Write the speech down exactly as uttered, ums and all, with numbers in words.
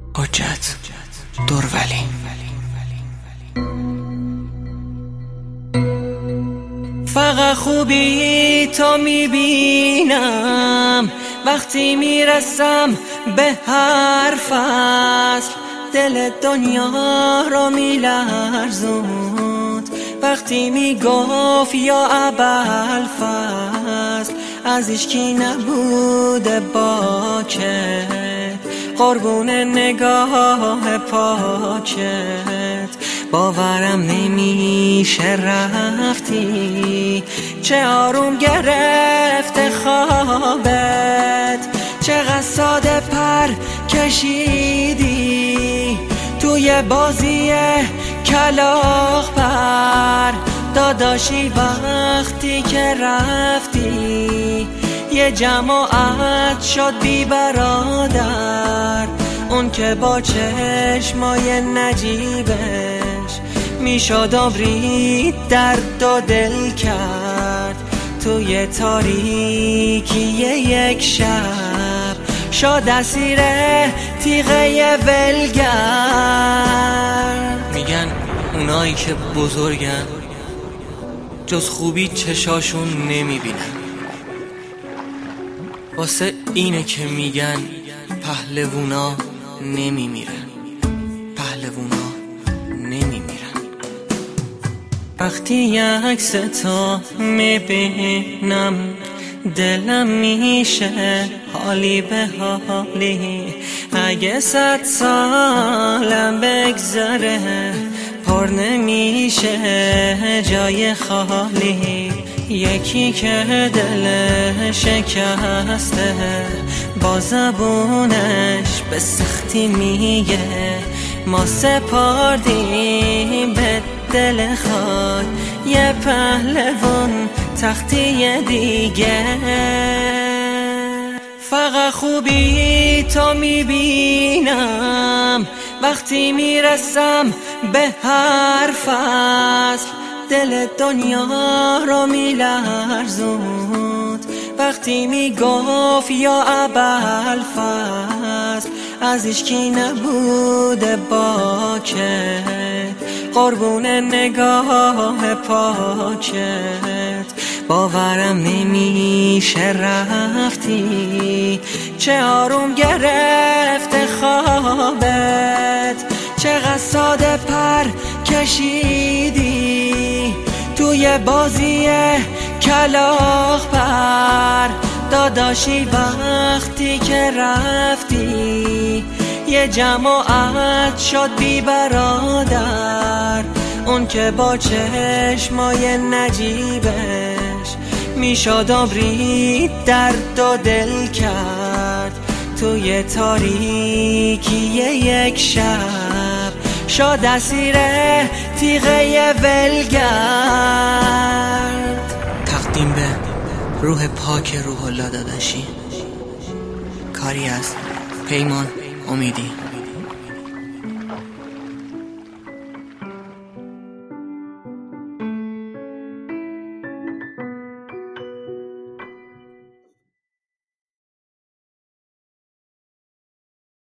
حجت دورولی. فقط خوبی تو میبینم وقتی میرسم به هر فصل، دل دنیا رو میلرزوند وقتی میگفت یا ابوالفضل از هیچکی نبوده باکت، قربون نگاه پاکت باورم نمیشه رفتی، چه آروم گرفته خوابت، چقدر ساده پر کشیدی توی بازی کلاغ پر. داداشی وقتی که رفتی یه جماعت شد بی برادر، اون که با چشمای نجیبش میشد عمری درد و دل کرد، توی تاریکی یک شب شد اسیر تیغه ولگر. میگن اونایی که بزرگن جز خوبی چشاشون نمیبینن، واسه اینه که میگن پهلوونا نمیمیرن، پهلوونا نمیمیرن. وقتی یک ستا میبینم دلم میشه حالی به حالی، اگه صد سالم بگذره پر نمیشه جای خالی. یکی که دل شکسته با زبونش به سختی میگه ما سپردیم به دل خود یه پهلوان تختی دیگه. فقط خوبی تو میبینم وقتی میرسم به هر فصل، دل دنیا رو میلرزوند وقتی میگفت یا ابوالفضل از هیچکی نبوده باکت، قربون نگاه پاکت باورم نمیشه رفتی، چه آروم گرفته خوابت، چقدر ساده پر کشیدی توی بازی کلاغ پر. داداشی وقتی که رفتی یه جماعت شد بی برادر، اون که با چشمای نجیبش میشد عمری درد و دل کرد، توی تاریکی یک شب شد اسیر تیغه ولگرد. تقدیم به روح پاک روح الله داداشی، کاری از پیمان امیدی.